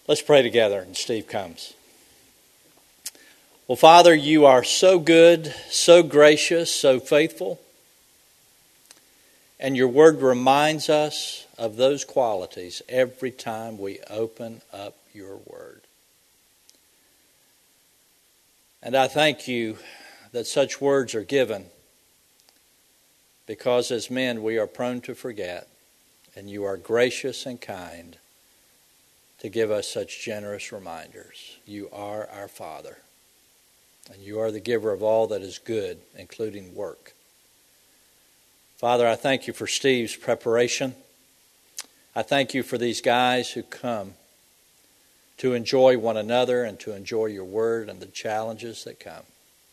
Let's pray together, and Steve comes. Well, Father, you are so good, so gracious, so faithful. And your word reminds us of those qualities every time we open up your word. And I thank you that such words are given because as men we are prone to forget, and you are gracious and kind to give us such generous reminders. You are our Father, and you are the giver of all that is good, including work. Father, I thank you for Steve's preparation. I thank you for these guys who come to enjoy one another and to enjoy your word and the challenges that come.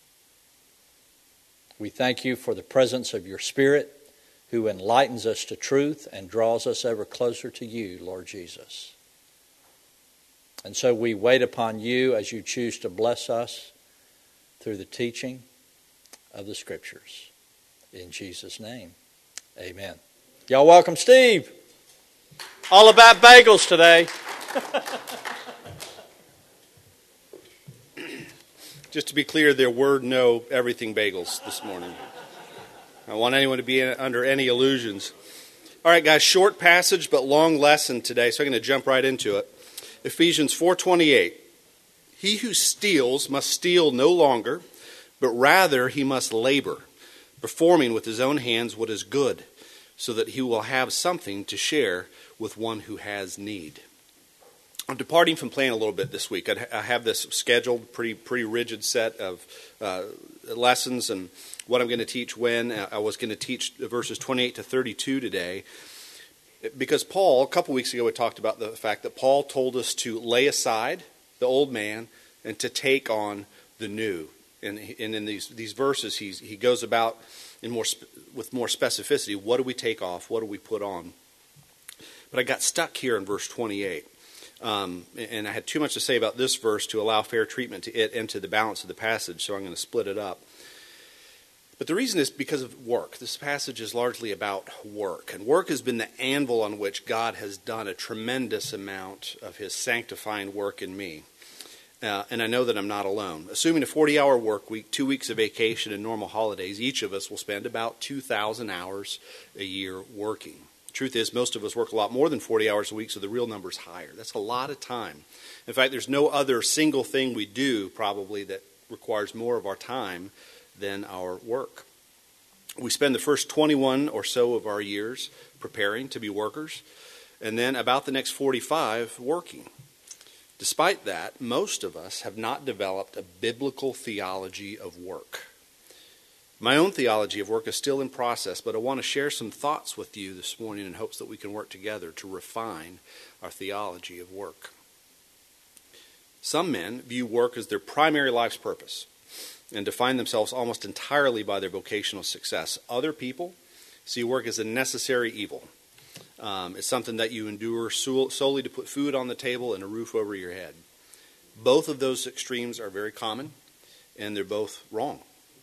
We thank you for the presence of your Spirit who enlightens us to truth and draws us ever closer to you, Lord Jesus. And so we wait upon you as you choose to bless us through the teaching of the Scriptures. In Jesus' name, amen. Y'all welcome Steve. All about bagels today. Just to be clear, there were no everything bagels this morning. I don't want anyone to be under any illusions. All right, guys, short passage but long lesson today, so I'm going to jump right into it. Ephesians 4:28. He who steals must steal no longer, but rather he must labor, performing with his own hands what is good, so that he will have something to share with one who has need. I'm departing from plan a little bit this week. I have this scheduled, pretty rigid set of lessons and what I'm going to teach when. I was going to teach verses 28 to 32 today because Paul, a couple weeks ago, we talked about the fact that Paul told us to lay aside the old man and to take on the new. And in these verses, he goes about with more specificity. What do we take off? What do we put on? But I got stuck here in verse 28. And I had too much to say about this verse to allow fair treatment to it and to the balance of the passage, so I'm going to split it up. But the reason is because of work. This passage is largely about work. And work has been the anvil on which God has done a tremendous amount of his sanctifying work in me. And I know that I'm not alone. Assuming a 40-hour work week, 2 weeks of vacation, and normal holidays, each of us will spend about 2,000 hours a year working. The truth is, most of us work a lot more than 40 hours a week, so the real number is higher. That's a lot of time. In fact, there's no other single thing we do probably that requires more of our time than our work. We spend the first 21 or so of our years preparing to be workers, and then about the next 45 working. Despite that, most of us have not developed a biblical theology of work. My own theology of work is still in process, but I want to share some thoughts with you this morning in hopes that we can work together to refine our theology of work. Some men view work as their primary life's purpose and define themselves almost entirely by their vocational success. Other people see work as a necessary evil. It's something that you endure solely to put food on the table and a roof over your head. Both of those extremes are very common, and they're both wrong.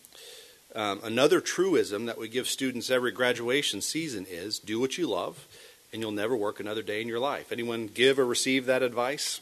Another truism that we give students every graduation season is do what you love and you'll never work another day in your life. Anyone give or receive that advice?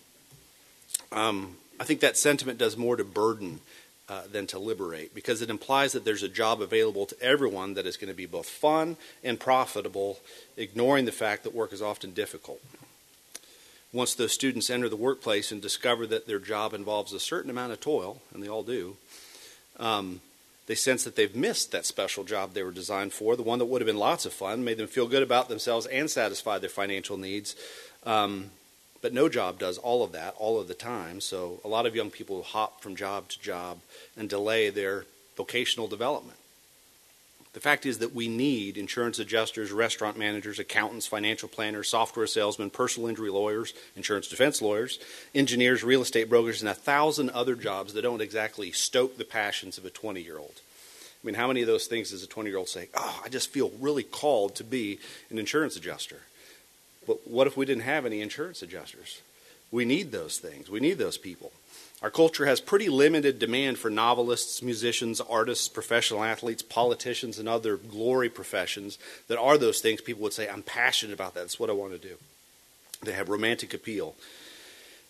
I think that sentiment does more to burden than to liberate, because it implies that there's a job available to everyone that is going to be both fun and profitable, ignoring the fact that work is often difficult. Once those students enter the workplace and discover that their job involves a certain amount of toil, and they all do, they sense that they've missed that special job they were designed for, the one that would have been lots of fun, made them feel good about themselves and satisfied their financial needs. But no job does all of that all of the time, so a lot of young people hop from job to job and delay their vocational development. The fact is that we need insurance adjusters, restaurant managers, accountants, financial planners, software salesmen, personal injury lawyers, insurance defense lawyers, engineers, real estate brokers, and 1,000 other jobs that don't exactly stoke the passions of a 20-year-old. I mean, how many of those things does a 20-year-old say, oh, I just feel really called to be an insurance adjuster? But what if we didn't have any insurance adjusters? We need those things. We need those people. Our culture has pretty limited demand for novelists, musicians, artists, professional athletes, politicians, and other glory professions that are those things people would say, I'm passionate about that. That's what I want to do. They have romantic appeal.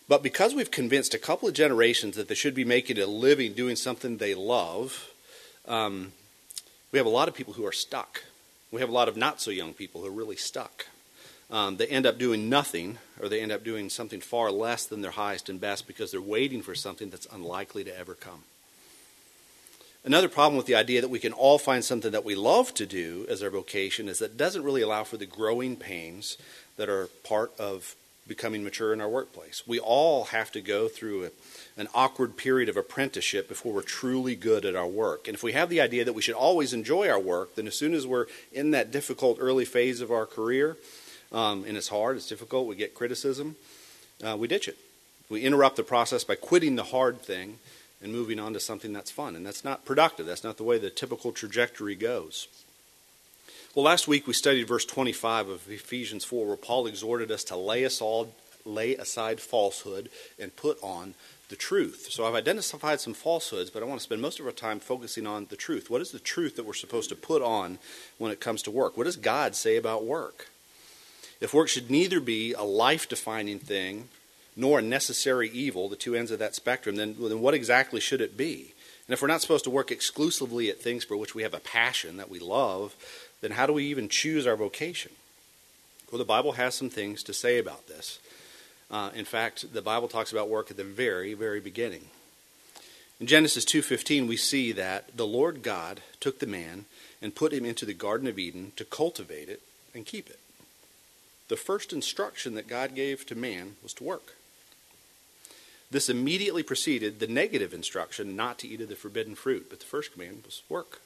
But because we've convinced a couple of generations that they should be making a living doing something they love, we have a lot of people who are stuck. We have a lot of not so young people who are really stuck. They end up doing nothing, or they end up doing something far less than their highest and best because they're waiting for something that's unlikely to ever come. Another problem with the idea that we can all find something that we love to do as our vocation is that it doesn't really allow for the growing pains that are part of becoming mature in our workplace. We all have to go through an awkward period of apprenticeship before we're truly good at our work. And if we have the idea that we should always enjoy our work, then as soon as we're in that difficult early phase of our career, and it's hard, it's difficult, we get criticism, we ditch it. We interrupt the process by quitting the hard thing and moving on to something that's fun. And that's not productive. That's not the way the typical trajectory goes. Well, last week we studied verse 25 of Ephesians 4, where Paul exhorted us to lay aside falsehood and put on the truth. So I've identified some falsehoods, but I want to spend most of our time focusing on the truth. What is the truth that we're supposed to put on when it comes to work? What does God say about work? If work should neither be a life-defining thing nor a necessary evil, the two ends of that spectrum, then what exactly should it be? And if we're not supposed to work exclusively at things for which we have a passion that we love, then how do we even choose our vocation? Well, the Bible has some things to say about this. In fact, the Bible talks about work at the very, very beginning. In Genesis 2:15, we see that the Lord God took the man and put him into the Garden of Eden to cultivate it and keep it. The first instruction that God gave to man was to work. This immediately preceded the negative instruction not to eat of the forbidden fruit, but the first command was work.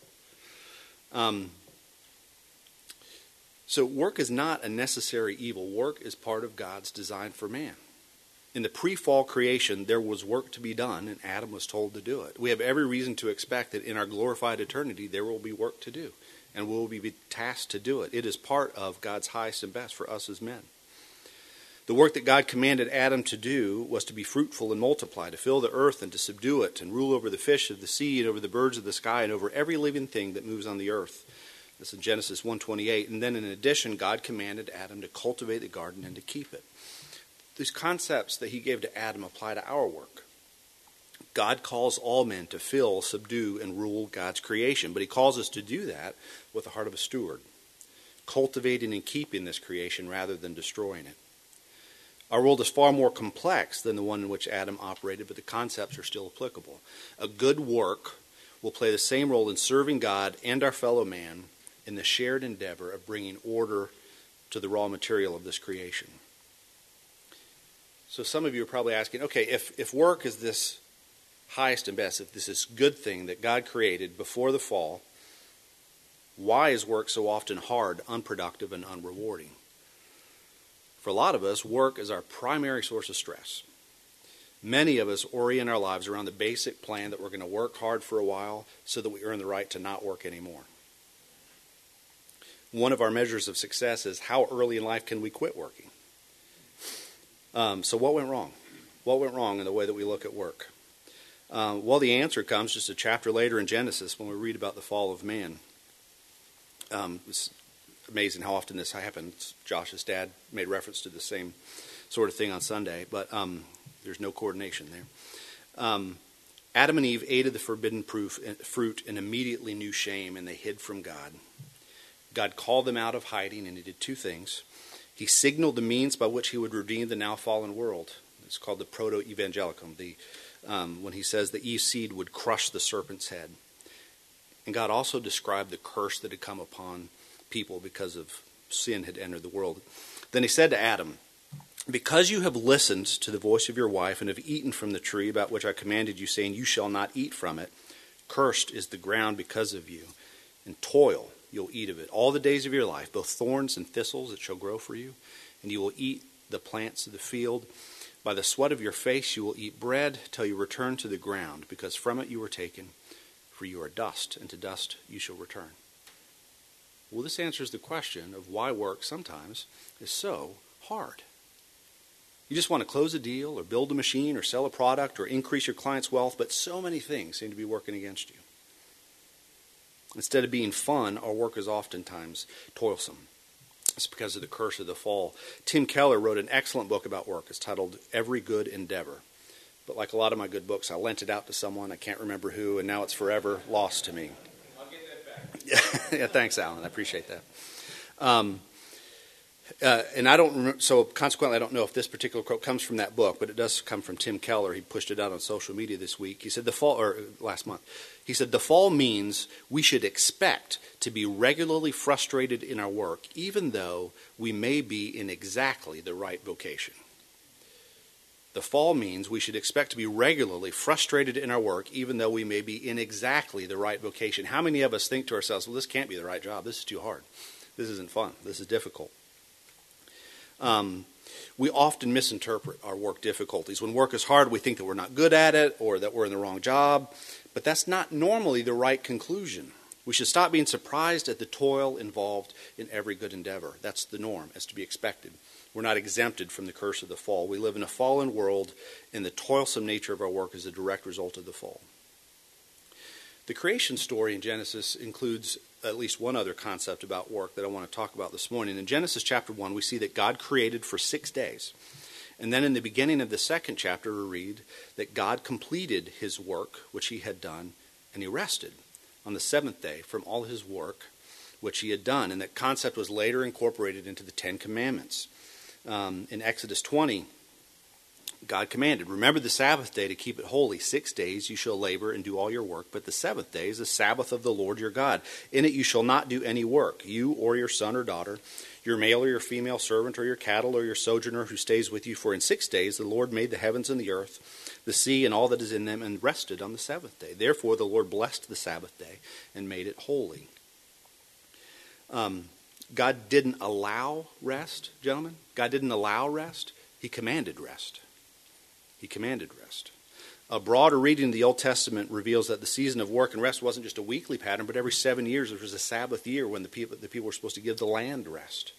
So work is not a necessary evil. Work is part of God's design for man. In the pre-fall creation, there was work to be done, and Adam was told to do it. We have every reason to expect that in our glorified eternity, there will be work to do, and we'll be tasked to do it. It is part of God's highest and best for us as men. The work that God commanded Adam to do was to be fruitful and multiply, to fill the earth and to subdue it, and rule over the fish of the sea and over the birds of the sky and over every living thing that moves on the earth. This is in Genesis 1:28. And then in addition, God commanded Adam to cultivate the garden and to keep it. These concepts that he gave to Adam apply to our work. God calls all men to fill, subdue, and rule God's creation, but he calls us to do that with the heart of a steward, cultivating and keeping this creation rather than destroying it. Our world is far more complex than the one in which Adam operated, but the concepts are still applicable. A good work will play the same role in serving God and our fellow man in the shared endeavor of bringing order to the raw material of this creation. So some of you are probably asking, okay, if work is this highest and best, if this is good thing that God created before the fall, why is work so often hard, unproductive, and unrewarding? For a lot of us, work is our primary source of stress. Many of us orient our lives around the basic plan that we're going to work hard for a while so that we earn the right to not work anymore. One of our measures of success is how early in life can we quit working? So what went wrong? What went wrong in the way that we look at work? Well, the answer comes just a chapter later in Genesis when we read about the fall of man. It's amazing how often this happens. Josh's dad made reference to the same sort of thing on Sunday, but there's no coordination there. Adam and Eve ate of the forbidden fruit and immediately knew shame, and they hid from God. God called them out of hiding, and he did two things. He signaled the means by which he would redeem the now fallen world. It's called the proto-evangelicum, when he says the Eve seed would crush the serpent's head. And God also described the curse that had come upon people because of sin had entered the world. Then he said to Adam, "Because you have listened to the voice of your wife and have eaten from the tree about which I commanded you, saying, 'You shall not eat from it,' cursed is the ground because of you, and toil you'll eat of it all the days of your life, both thorns and thistles it shall grow for you, and you will eat the plants of the field. By the sweat of your face you will eat bread till you return to the ground, because from it you were taken, for you are dust, and to dust you shall return." Well, this answers the question of why work sometimes is so hard. You just want to close a deal or build a machine or sell a product or increase your client's wealth, but so many things seem to be working against you. Instead of being fun, our work is oftentimes toilsome. It's because of the curse of the fall. Tim Keller wrote an excellent book about work. It's titled Every Good Endeavor. But like a lot of my good books, I lent it out to someone. I can't remember who, and now it's forever lost to me. I'll get that back. Yeah, thanks, Alan. I appreciate that. And I don't. So consequently, I don't know if this particular quote comes from that book, but it does come from Tim Keller. He pushed it out on social media this week. He said last month. He said the fall means we should expect to be regularly frustrated in our work, even though we may be in exactly the right vocation. The fall means we should expect to be regularly frustrated in our work, even though we may be in exactly the right vocation. How many of us think to ourselves, well, this can't be the right job. This is too hard. This isn't fun. This is difficult. We often misinterpret our work difficulties. When work is hard, we think that we're not good at it or that we're in the wrong job. But that's not normally the right conclusion. We should stop being surprised at the toil involved in every good endeavor. That's the norm, as to be expected. We're not exempted from the curse of the fall. We live in a fallen world, and the toilsome nature of our work is a direct result of the fall. The creation story in Genesis includes at least one other concept about work that I want to talk about this morning. In Genesis chapter 1, we see that God created for 6 days. And then in the beginning of the second chapter, we read that God completed his work, which he had done, and he rested on the seventh day from all his work, which he had done. And that concept was later incorporated into the Ten Commandments. In Exodus 20, God commanded, remember the Sabbath day to keep it holy. 6 days you shall labor and do all your work, but the seventh day is the Sabbath of the Lord your God. In it you shall not do any work, you or your son or daughter, your male or your female servant or your cattle or your sojourner who stays with you. For in 6 days the Lord made the heavens and the earth, the sea and all that is in them, and rested on the seventh day. Therefore the Lord blessed the Sabbath day and made it holy. God didn't allow rest, gentlemen. God didn't allow rest. He commanded rest. He commanded rest. A broader reading of the Old Testament reveals that the season of work and rest wasn't just a weekly pattern, but every 7 years there was a Sabbath year when the people were supposed to give the land rest.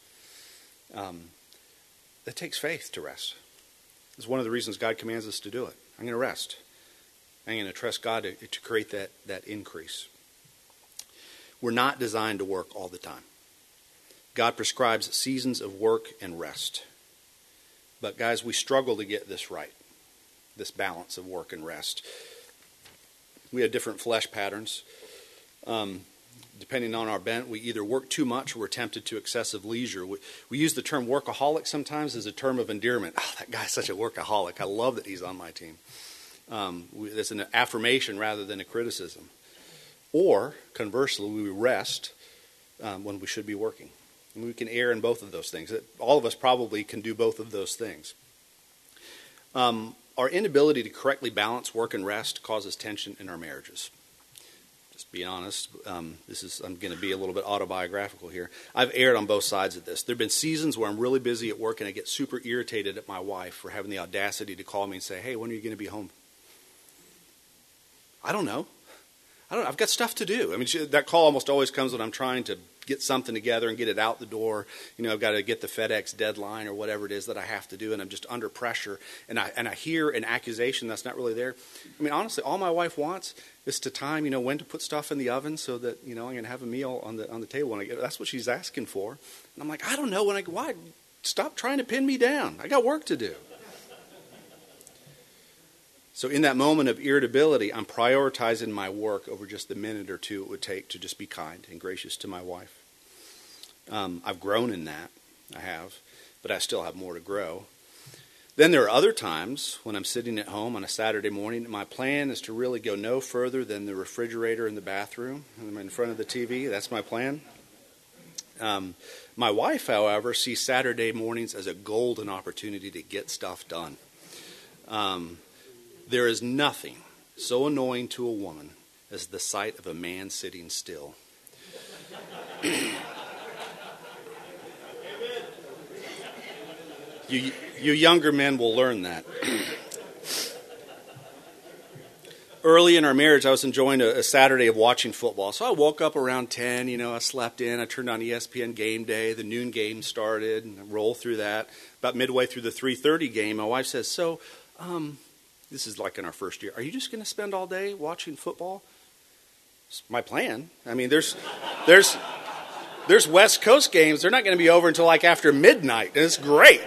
It takes faith to rest. It's one of the reasons God commands us to do it. I'm going to rest. I'm going to trust God to create that increase. We're not designed to work all the time. God prescribes seasons of work and rest. But guys, we struggle to get this right, this balance of work and rest. We have different flesh patterns. Depending on our bent, we either work too much or we're tempted to excessive leisure. We use the term workaholic sometimes as a term of endearment. Oh, that guy's such a workaholic. I love that he's on my team. It's an affirmation rather than a criticism. Or, conversely, we rest when we should be working. And we can err in both of those things. All of us probably can do both of those things. Our inability to correctly balance work and rest causes tension in our marriages. Just being honest, I'm going to be a little bit autobiographical here. I've erred on both sides of this. There have been seasons where I'm really busy at work and I get super irritated at my wife for having the audacity to call me and say, hey, when are you going to be home? I don't know. I've got stuff to do. I mean, that call almost always comes when I'm trying to get something together and get it out the door. You know, I've got to get the FedEx deadline or whatever it is that I have to do, and I'm just under pressure. And I hear an accusation that's not really there. I mean, honestly, all my wife wants is to time, when to put stuff in the oven so that, I'm going to have a meal on the table when I get. That's what she's asking for. And I'm like, I don't know why? Stop trying to pin me down. I got work to do. So in that moment of irritability, I'm prioritizing my work over just the minute or two it would take to just be kind and gracious to my wife. I've grown in that. I have. But I still have more to grow. Then there are other times when I'm sitting at home on a Saturday morning. My plan is to really go no further than the refrigerator in the bathroom. I'm in front of the TV. That's my plan. My wife, however, sees Saturday mornings as a golden opportunity to get stuff done. There is nothing so annoying to a woman as the sight of a man sitting still. You younger men will learn that. Early in our marriage, I was enjoying a Saturday of watching football. So I woke up around 10, I slept in. I turned on ESPN Game Day. The noon game started, and I rolled through that. About midway through the 3:30 game, my wife says, this is like in our first year, are you just going to spend all day watching football? It's my plan. I mean, there's there's West Coast games. They're not going to be over until like after midnight, and it's great.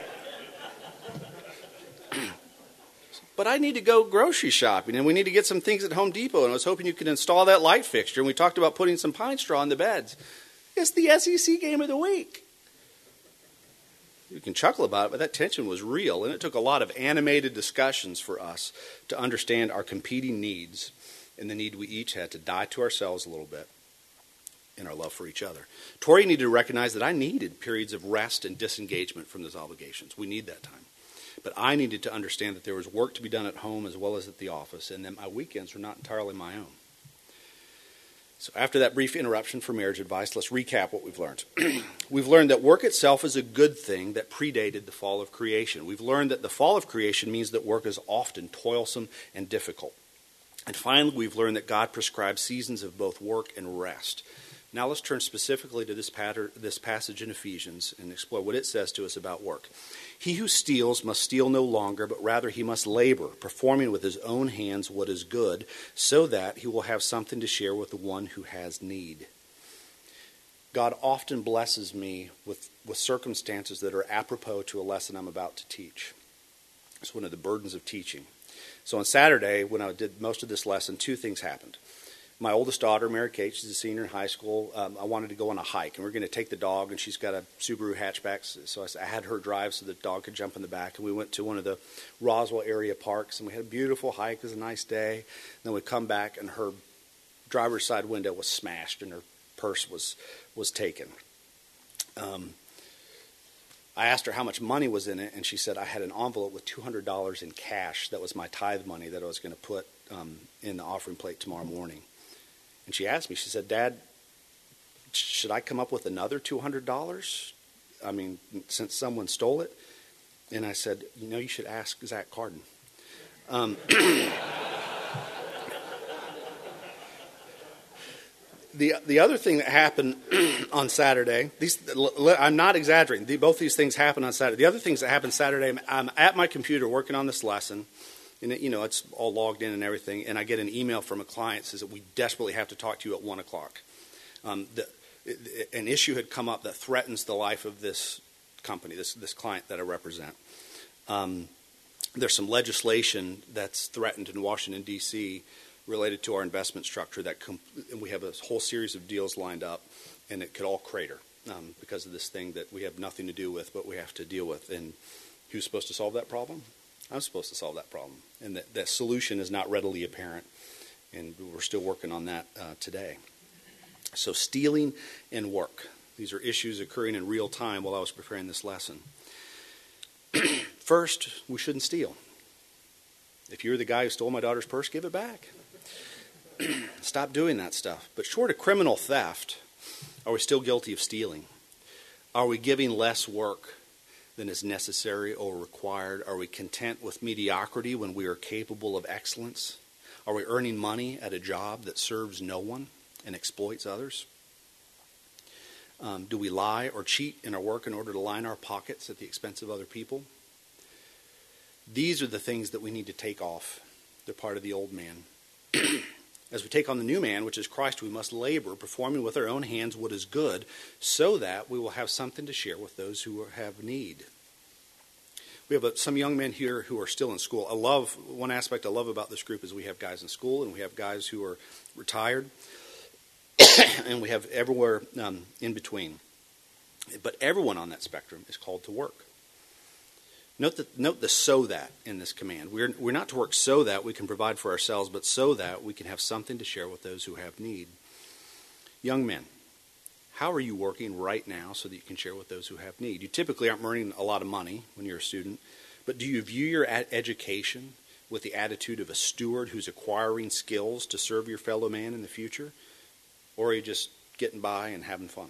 But I need to go grocery shopping, and we need to get some things at Home Depot, and I was hoping you could install that light fixture, and we talked about putting some pine straw in the beds. It's the SEC game of the week. You can chuckle about it, but that tension was real, and it took a lot of animated discussions for us to understand our competing needs and the need we each had to die to ourselves a little bit in our love for each other. Tori needed to recognize that I needed periods of rest and disengagement from those obligations. We need that time. But I needed to understand that there was work to be done at home as well as at the office, and that my weekends were not entirely my own. So after that brief interruption for marriage advice, let's recap what we've learned. We've learned that work itself is a good thing that predated the fall of creation. We've learned that the fall of creation means that work is often toilsome and difficult. And finally, we've learned that God prescribes seasons of both work and rest. Now let's turn specifically to this passage in Ephesians and explore what it says to us about work. He who steals must steal no longer, but rather he must labor, performing with his own hands what is good, so that he will have something to share with the one who has need. God often blesses me with circumstances that are apropos to a lesson I'm about to teach. It's one of the burdens of teaching. So on Saturday, when I did most of this lesson, two things happened. My oldest daughter, Mary Kate, she's a senior in high school. I wanted to go on a hike, and we're going to take the dog, and she's got a Subaru hatchback, so I had her drive so the dog could jump in the back. And we went to one of the Roswell area parks, and we had a beautiful hike. It was a nice day. And then we come back, and her driver's side window was smashed, and her purse was taken. I asked her how much money was in it, and she said I had an envelope with $200 in cash. That was my tithe money that I was going to put in the offering plate tomorrow morning. And she asked me, she said, Dad, should I come up with another $200? I mean, since someone stole it? And I said, you should ask Zach Carden. The other thing that happened on Saturday, I'm not exaggerating, both these things happened on Saturday. The other things that happened Saturday, I'm at my computer working on this lesson, and it's all logged in and everything, and I get an email from a client that says that we desperately have to talk to you at 1 o'clock. An issue had come up that threatens the life of this company, this client that I represent. There's some legislation that's threatened in Washington, D.C., related to our investment structure, and we have a whole series of deals lined up, and it could all crater because of this thing that we have nothing to do with, but we have to deal with. And who's supposed to solve that problem? I'm supposed to solve that problem, and that solution is not readily apparent, and we're still working on that today. So stealing and work. These are issues occurring in real time while I was preparing this lesson. First, we shouldn't steal. If you're the guy who stole my daughter's purse, give it back. Stop doing that stuff. But short of criminal theft, are we still guilty of stealing? Are we giving less work than is necessary or required? Are we content with mediocrity when we are capable of excellence? Are we earning money at a job that serves no one and exploits others? Do we lie or cheat in our work in order to line our pockets at the expense of other people? These are the things that we need to take off. They're part of the old man. As we take on the new man, which is Christ, we must labor, performing with our own hands what is good, so that we will have something to share with those who have need. We have some young men here who are still in school. One aspect I love about this group is we have guys in school, and we have guys who are retired, and we have everywhere in between. But everyone on that spectrum is called to work. Note the so that in this command. We're not to work so that we can provide for ourselves, but so that we can have something to share with those who have need. Young men, how are you working right now so that you can share with those who have need? You typically aren't earning a lot of money when you're a student, but do you view your education with the attitude of a steward who's acquiring skills to serve your fellow man in the future? Or are you just getting by and having fun?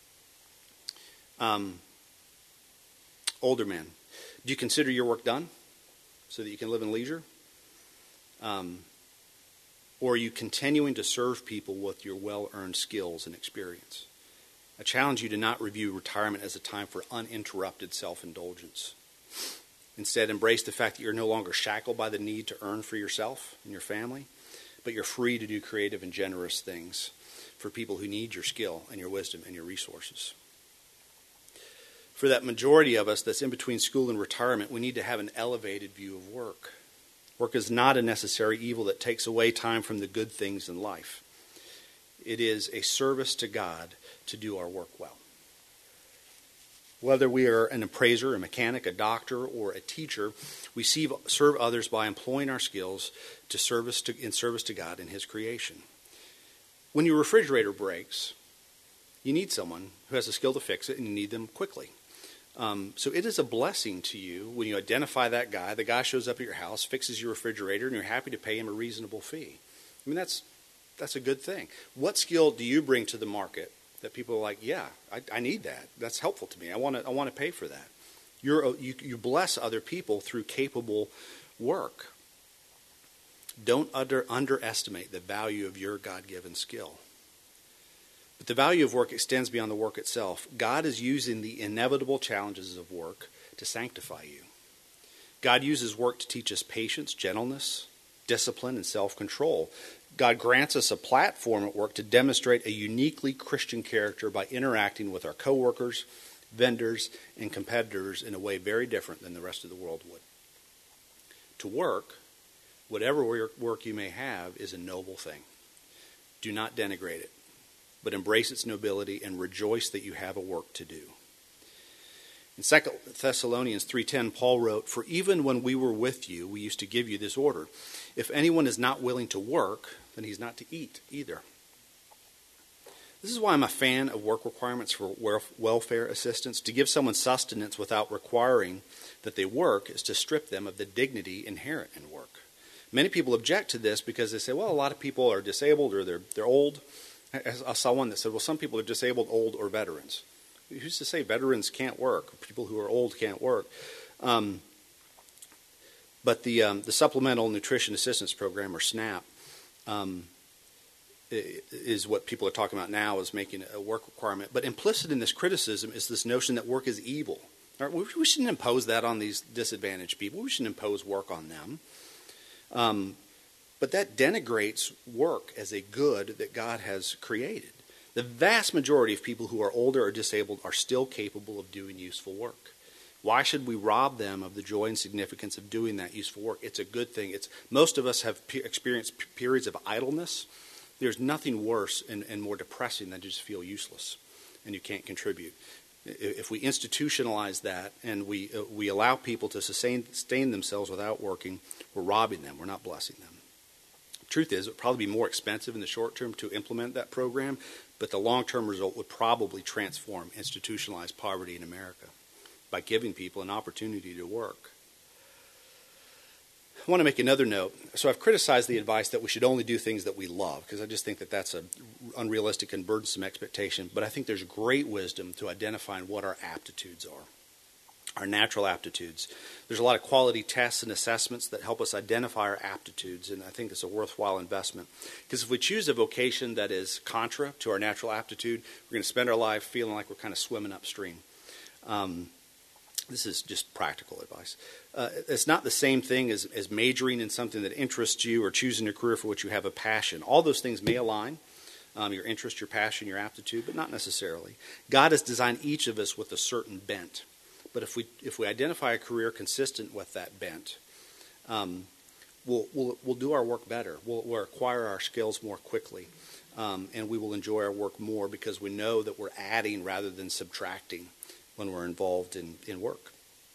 Older men, do you consider your work done so that you can live in leisure? Or are you continuing to serve people with your well-earned skills and experience? I challenge you to not review retirement as a time for uninterrupted self-indulgence. Instead, embrace the fact that you're no longer shackled by the need to earn for yourself and your family, but you're free to do creative and generous things. for people who need your skill and your wisdom and your resources. For that majority of us that's in between school and retirement, we need to have an elevated view of work. Work is not a necessary evil that takes away time from the good things in life. It is a service to God to do our work well. Whether we are an appraiser, a mechanic, a doctor, or a teacher, we serve others by employing our skills in service to God and His creation. When your refrigerator breaks, you need someone who has the skill to fix it, and you need them quickly. So it is a blessing to you when you identify that guy. The guy shows up at your house, fixes your refrigerator, and you're happy to pay him a reasonable fee. I mean, that's a good thing. What skill do you bring to the market that people are like, yeah, I need that. That's helpful to me. I want to pay for that. You bless other people through capable work. Don't underestimate the value of your God-given skill. But the value of work extends beyond the work itself. God is using the inevitable challenges of work to sanctify you. God uses work to teach us patience, gentleness, discipline, and self-control. God grants us a platform at work to demonstrate a uniquely Christian character by interacting with our coworkers, vendors, and competitors in a way very different than the rest of the world would. To work, whatever work you may have, is a noble thing. Do not denigrate it, but embrace its nobility and rejoice that you have a work to do. In 2 Thessalonians 3:10, Paul wrote, "For even when we were with you, we used to give you this order. If anyone is not willing to work, then he's not to eat either." This is why I'm a fan of work requirements for welfare assistance. To give someone sustenance without requiring that they work is to strip them of the dignity inherent in work. Many people object to this because they say, well, a lot of people are disabled or they're old. I saw one that said, well, some people are disabled, old, or veterans. Who's to say veterans can't work? Or people who are old can't work. But the Supplemental Nutrition Assistance Program, or SNAP, is what people are talking about now as making a work requirement. But implicit in this criticism is this notion that work is evil. Right? We shouldn't impose that on these disadvantaged people. We shouldn't impose work on them. But that denigrates work as a good that God has created. The vast majority of people who are older or disabled are still capable of doing useful work. Why should we rob them of the joy and significance of doing that useful work? It's a good thing. Most of us have experienced periods of idleness. There's nothing worse and more depressing than to just feel useless and you can't contribute. If we institutionalize that and we allow people to sustain themselves without working, we're robbing them. We're not blessing them. Truth is, it would probably be more expensive in the short term to implement that program, but the long-term result would probably transform institutionalized poverty in America by giving people an opportunity to work. I want to make another note. So I've criticized the advice that we should only do things that we love, because I just think that that's an unrealistic and burdensome expectation, but I think there's great wisdom to identifying what our aptitudes are. Our natural aptitudes. There's a lot of quality tests and assessments that help us identify our aptitudes, and I think it's a worthwhile investment. Because if we choose a vocation that is contra to our natural aptitude, we're going to spend our life feeling like we're kind of swimming upstream. This is just practical advice. It's not the same thing as majoring in something that interests you or choosing a career for which you have a passion. All those things may align, your interest, your passion, your aptitude, but not necessarily. God has designed each of us with a certain bent. But if we identify a career consistent with that bent, we'll do our work better. We'll acquire our skills more quickly, and we will enjoy our work more because we know that we're adding rather than subtracting when we're involved in work.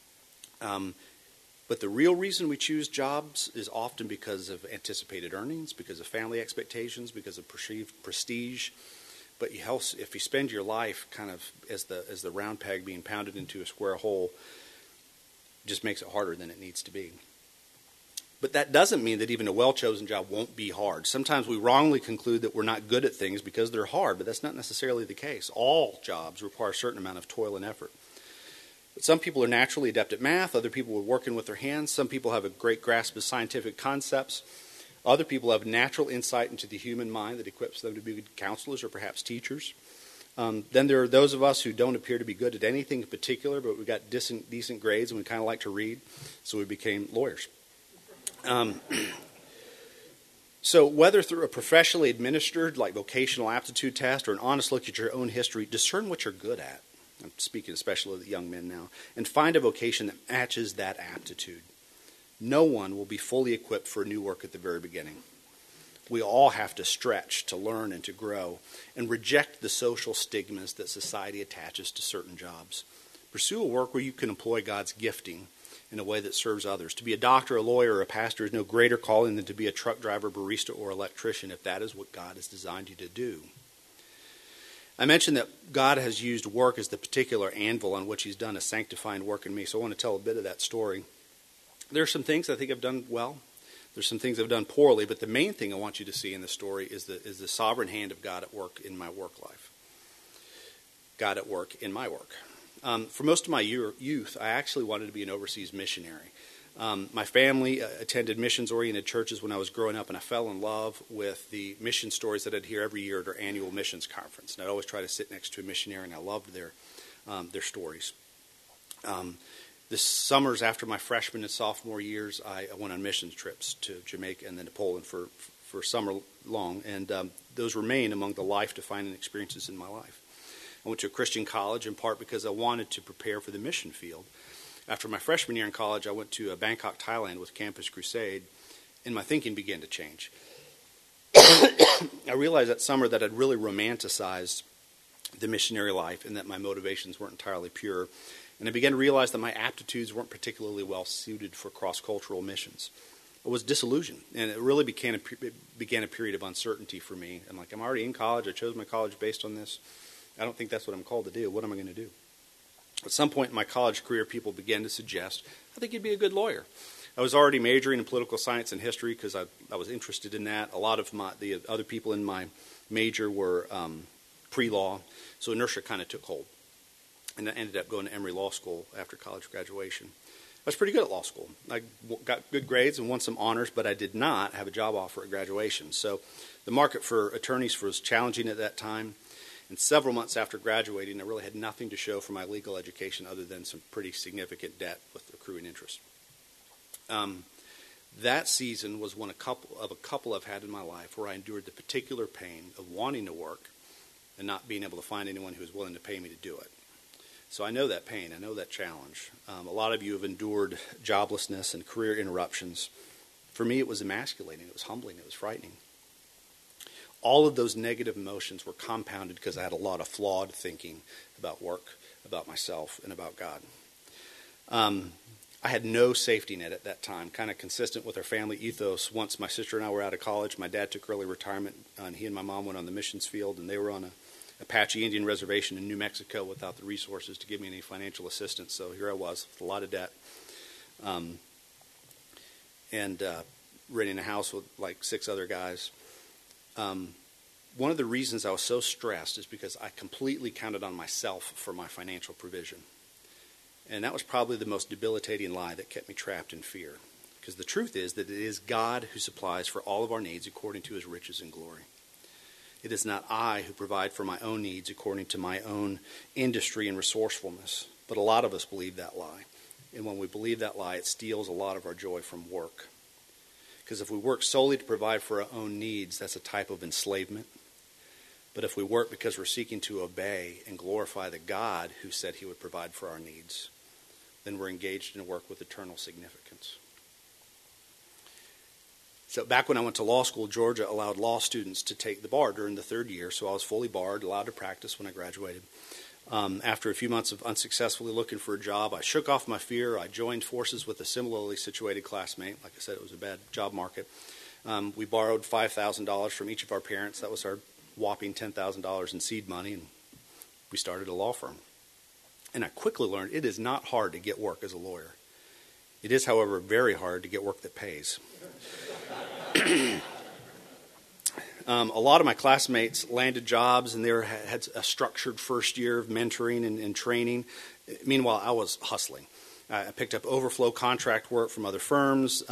But the real reason we choose jobs is often because of anticipated earnings, because of family expectations, because of perceived prestige. But if you spend your life kind of as the round peg being pounded into a square hole, it just makes it harder than it needs to be. But that doesn't mean that even a well-chosen job won't be hard. Sometimes we wrongly conclude that we're not good at things because they're hard, but that's not necessarily the case. All jobs require a certain amount of toil and effort. But some people are naturally adept at math. Other people are working with their hands. Some people have a great grasp of scientific concepts. Other people have natural insight into the human mind that equips them to be good counselors or perhaps teachers. Then there are those of us who don't appear to be good at anything in particular, but we got decent grades and we kind of like to read, so we became lawyers. So whether through a professionally administered, like vocational aptitude test, or an honest look at your own history, discern what you're good at. I'm speaking especially to the young men now. And find a vocation that matches that aptitude. No one will be fully equipped for new work at the very beginning. We all have to stretch, to learn, and to grow, and reject the social stigmas that society attaches to certain jobs. Pursue a work where you can employ God's gifting in a way that serves others. To be a doctor, a lawyer, or a pastor is no greater calling than to be a truck driver, barista, or electrician if that is what God has designed you to do. I mentioned that God has used work as the particular anvil on which he's done a sanctifying work in me, so I want to tell a bit of that story. There are some things I think I've done well. There's some things I've done poorly, but the main thing I want you to see in this story is the sovereign hand of God at work in my work life. God at work in my work. For most of my youth, I actually wanted to be an overseas missionary. My family attended missions-oriented churches when I was growing up, and I fell in love with the mission stories that I'd hear every year at our annual missions conference. And I'd always try to sit next to a missionary, and I loved their stories. The summers after my freshman and sophomore years, I went on missions trips to Jamaica and then to Poland for summer long, and those remain among the life-defining experiences in my life. I went to a Christian college in part because I wanted to prepare for the mission field. After my freshman year in college, I went to Bangkok, Thailand with Campus Crusade, and my thinking began to change. I realized that summer that I'd really romanticized the missionary life and that my motivations weren't entirely pure. And I began to realize that my aptitudes weren't particularly well suited for cross-cultural missions. I was disillusioned, and it really began a period of uncertainty for me. I'm like, I'm already in college. I chose my college based on this. I don't think that's what I'm called to do. What am I going to do? At some point in my college career, people began to suggest, I think you'd be a good lawyer. I was already majoring in political science and history because I was interested in that. A lot of the other people in my major were pre-law, so inertia kind of took hold. And I ended up going to Emory Law School after college graduation. I was pretty good at law school. I got good grades and won some honors, but I did not have a job offer at graduation. So the market for attorneys was challenging at that time. And several months after graduating, I really had nothing to show for my legal education other than some pretty significant debt with accruing interest. That season was one a couple I've had in my life where I endured the particular pain of wanting to work and not being able to find anyone who was willing to pay me to do it. So I know that pain. I know that challenge. A lot of you have endured joblessness and career interruptions. For me, it was emasculating. It was humbling. It was frightening. All of those negative emotions were compounded because I had a lot of flawed thinking about work, about myself, and about God. I had no safety net at that time, kind of consistent with our family ethos. Once my sister and I were out of college, my dad took early retirement, and he and my mom went on the missions field, and they were on a Apache Indian reservation in New Mexico without the resources to give me any financial assistance. So here I was with a lot of debt, and renting a house with like 6 other guys. One of the reasons I was so stressed is because I completely counted on myself for my financial provision. And that was probably the most debilitating lie that kept me trapped in fear. Because the truth is that it is God who supplies for all of our needs according to his riches and glory. It is not I who provide for my own needs according to my own industry and resourcefulness. But a lot of us believe that lie. And when we believe that lie, it steals a lot of our joy from work. Because if we work solely to provide for our own needs, that's a type of enslavement. But if we work because we're seeking to obey and glorify the God who said he would provide for our needs, then we're engaged in a work with eternal significance. So back when I went to law school, Georgia allowed law students to take the bar during the 3rd year, so I was fully barred, allowed to practice when I graduated. After a few months of unsuccessfully looking for a job, I shook off my fear. I joined forces with a similarly situated classmate. Like I said, it was a bad job market. We borrowed $5,000 from each of our parents. That was our whopping $10,000 in seed money, and we started a law firm. And I quickly learned it is not hard to get work as a lawyer. It is, however, very hard to get work that pays. A lot of my classmates landed jobs, and they had a structured first year of mentoring and training. Meanwhile, I was hustling. I picked up overflow contract work from other firms.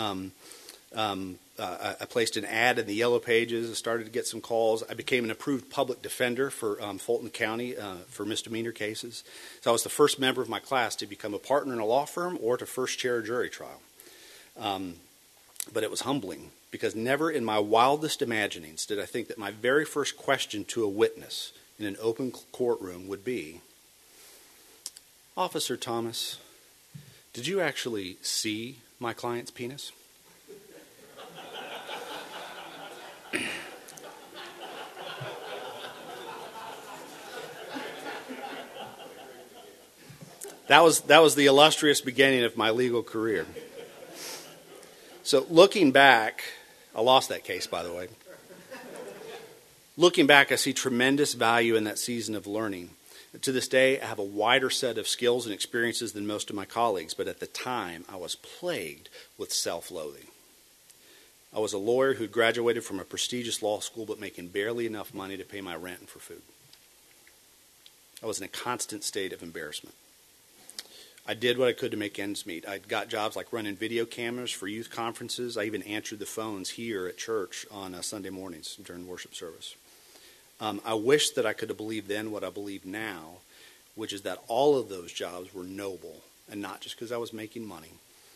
I placed an ad in the Yellow Pages. I started to get some calls. I became an approved public defender for Fulton County for misdemeanor cases. So I was the first member of my class to become a partner in a law firm or to first chair a jury trial. But it was humbling, because never in my wildest imaginings did I think that my very first question to a witness in an open courtroom would be, "Officer Thomas, did you actually see my client's penis?" That was the illustrious beginning of my legal career. So looking back, I lost that case, by the way. Looking back, I see tremendous value in that season of learning. To this day, I have a wider set of skills and experiences than most of my colleagues, but at the time, I was plagued with self-loathing. I was a lawyer who graduated from a prestigious law school, but making barely enough money to pay my rent and for food. I was in a constant state of embarrassment. I did what I could to make ends meet. I got jobs like running video cameras for youth conferences. I even answered the phones here at church on Sunday mornings during worship service. I wish that I could have believed then what I believe now, which is that all of those jobs were noble, and not just because I was making money.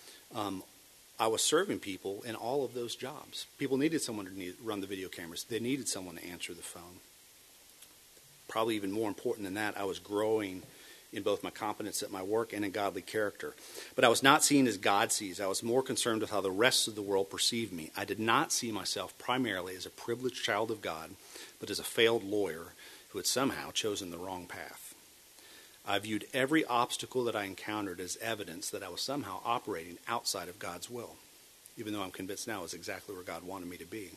I was serving people in all of those jobs. People needed someone to run the video cameras. They needed someone to answer the phone. Probably even more important than that, I was growing in both my competence at my work and in godly character. But I was not seen as God sees. I was more concerned with how the rest of the world perceived me. I did not see myself primarily as a privileged child of God, but as a failed lawyer who had somehow chosen the wrong path. I viewed every obstacle that I encountered as evidence that I was somehow operating outside of God's will, even though I'm convinced now it's exactly where God wanted me to be.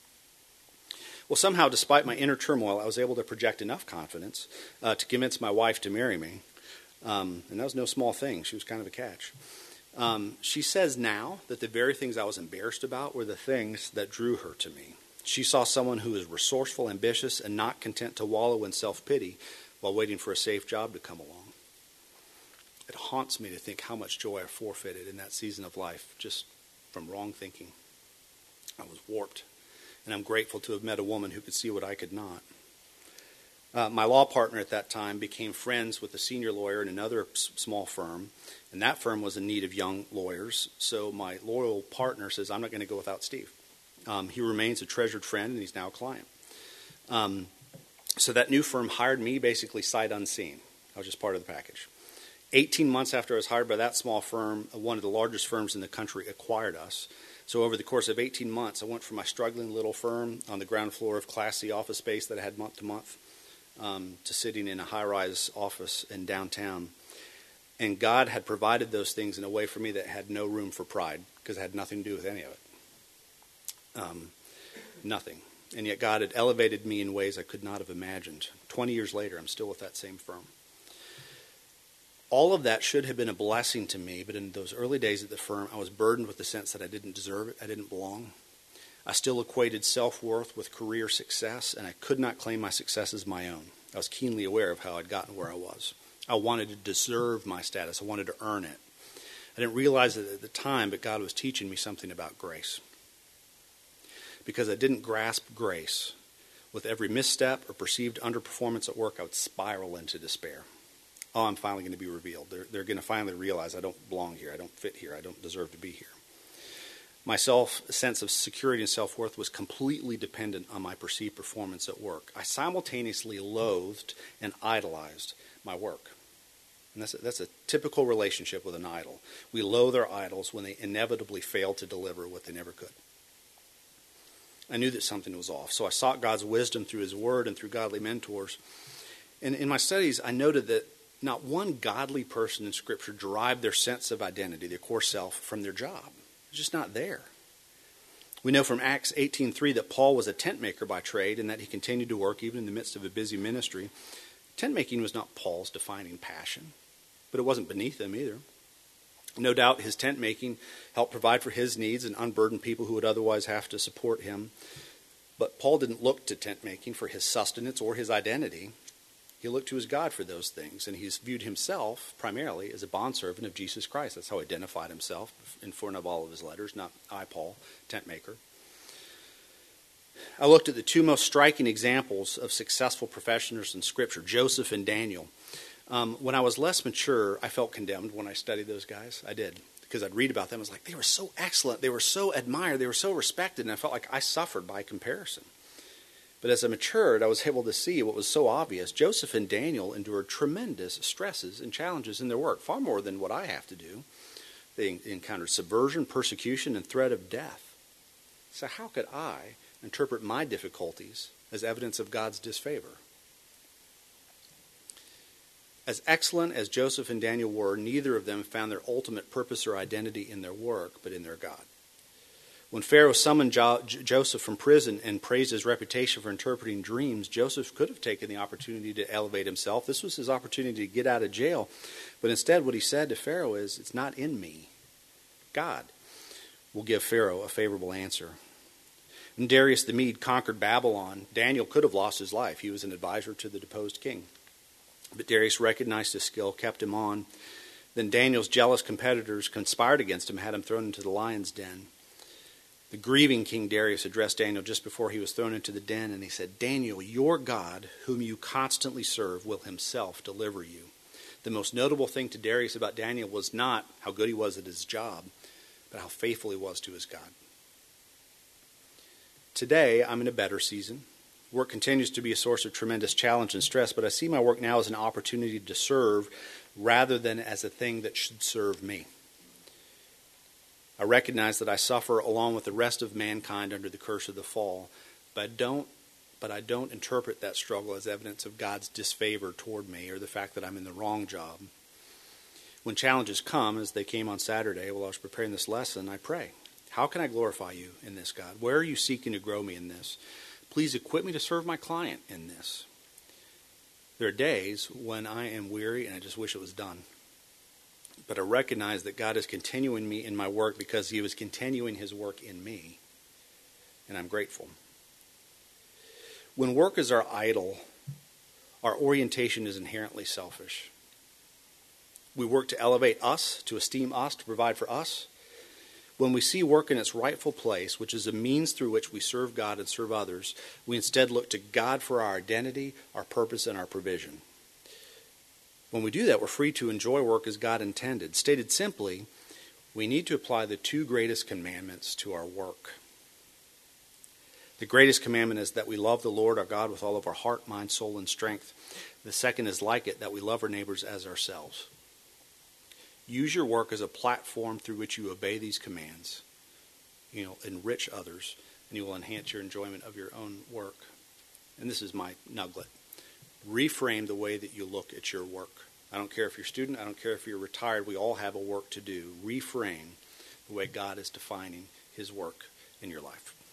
Well, somehow, despite my inner turmoil, I was able to project enough confidence to convince my wife to marry me. And that was no small thing. She was kind of a catch. She says now that the very things I was embarrassed about were the things that drew her to me. She saw someone who was resourceful, ambitious, and not content to wallow in self-pity while waiting for a safe job to come along. It haunts me to think how much joy I forfeited in that season of life just from wrong thinking. I was warped, and I'm grateful to have met a woman who could see what I could not. My law partner at that time became friends with a senior lawyer in another small firm, and that firm was in need of young lawyers. So my loyal partner says, "I'm not going to go without Steve." He remains a treasured friend, and he's now a client. So that new firm hired me basically sight unseen. I was just part of the package. 18 months after I was hired by that small firm, one of the largest firms in the country acquired us. So over the course of 18 months, I went from my struggling little firm on the ground floor of classy office space that I had month to month to sitting in a high-rise office in downtown. And God had provided those things in a way for me that had no room for pride, because it had nothing to do with any of it. Nothing. And yet God had elevated me in ways I could not have imagined. 20 years later, I'm still with that same firm. All of that should have been a blessing to me, but in those early days at the firm, I was burdened with the sense that I didn't deserve it, I didn't belong. I still equated self-worth with career success, and I could not claim my success as my own. I was keenly aware of how I'd gotten where I was. I wanted to deserve my status. I wanted to earn it. I didn't realize it at the time, but God was teaching me something about grace. Because I didn't grasp grace, with every misstep or perceived underperformance at work, I would spiral into despair. Oh, I'm finally going to be revealed. They're going to finally realize I don't belong here. I don't fit here. I don't deserve to be here. My sense of security and self-worth was completely dependent on my perceived performance at work. I simultaneously loathed and idolized my work. And that's a typical relationship with an idol. We loathe our idols when they inevitably fail to deliver what they never could. I knew that something was off, so I sought God's wisdom through His Word and through godly mentors. And in my studies, I noted that not one godly person in Scripture derived their sense of identity, their core self, from their job. It's just not there. We know from Acts 18:3 that Paul was a tent maker by trade and that he continued to work even in the midst of a busy ministry. Tent making was not Paul's defining passion, but it wasn't beneath him either. No doubt his tent making helped provide for his needs and unburden people who would otherwise have to support him. But Paul didn't look to tent making for his sustenance or his identity. He looked to his God for those things, and he's viewed himself primarily as a bondservant of Jesus Christ. That's how he identified himself in front of all of his letters, not I, Paul, tent maker. I looked at the two most striking examples of successful professionals in Scripture, Joseph and Daniel. When I was less mature, I felt condemned when I studied those guys. I did. because I'd read about them. I was like, they were so excellent. They were so admired. They were so respected. And I felt like I suffered by comparison. But as I matured, I was able to see what was so obvious. Joseph and Daniel endured tremendous stresses and challenges in their work, far more than what I have to do. They encountered subversion, persecution, and threat of death. So how could I interpret my difficulties as evidence of God's disfavor? As excellent as Joseph and Daniel were, neither of them found their ultimate purpose or identity in their work, but in their God. When Pharaoh summoned Joseph from prison and praised his reputation for interpreting dreams, Joseph could have taken the opportunity to elevate himself. This was his opportunity to get out of jail. But instead, what he said to Pharaoh is, it's not in me. God will give Pharaoh a favorable answer. When Darius the Mede conquered Babylon, Daniel could have lost his life. He was an advisor to the deposed king. But Darius recognized his skill, kept him on. Then Daniel's jealous competitors conspired against him, had him thrown into the lion's den. The grieving King Darius addressed Daniel just before he was thrown into the den, and he said, Daniel, your God, whom you constantly serve, will himself deliver you. The most notable thing to Darius about Daniel was not how good he was at his job, but how faithful he was to his God. Today, I'm in a better season. Work continues to be a source of tremendous challenge and stress, but I see my work now as an opportunity to serve rather than as a thing that should serve me. I recognize that I suffer along with the rest of mankind under the curse of the fall, but I don't interpret that struggle as evidence of God's disfavor toward me or the fact that I'm in the wrong job. When challenges come, as they came on Saturday while I was preparing this lesson, I pray, how can I glorify you in this, God? Where are you seeking to grow me in this? Please equip me to serve my client in this. There are days when I am weary and I just wish it was done. But I recognize that God is continuing me in my work because he was continuing his work in me. And I'm grateful. When work is our idol, our orientation is inherently selfish. We work to elevate us, to esteem us, to provide for us. When we see work in its rightful place, which is a means through which we serve God and serve others, we instead look to God for our identity, our purpose, and our provision. When we do that, we're free to enjoy work as God intended. Stated simply, we need to apply the two greatest commandments to our work. The greatest commandment is that we love the Lord our God with all of our heart, mind, soul, and strength. The second is like it, that we love our neighbors as ourselves. Use your work as a platform through which you obey these commands. You'll enrich others, and you will enhance your enjoyment of your own work. And this is my nugget. Reframe the way that you look at your work. I don't care if you're a student, I don't care if you're retired, we all have a work to do. Reframe the way God is defining his work in your life.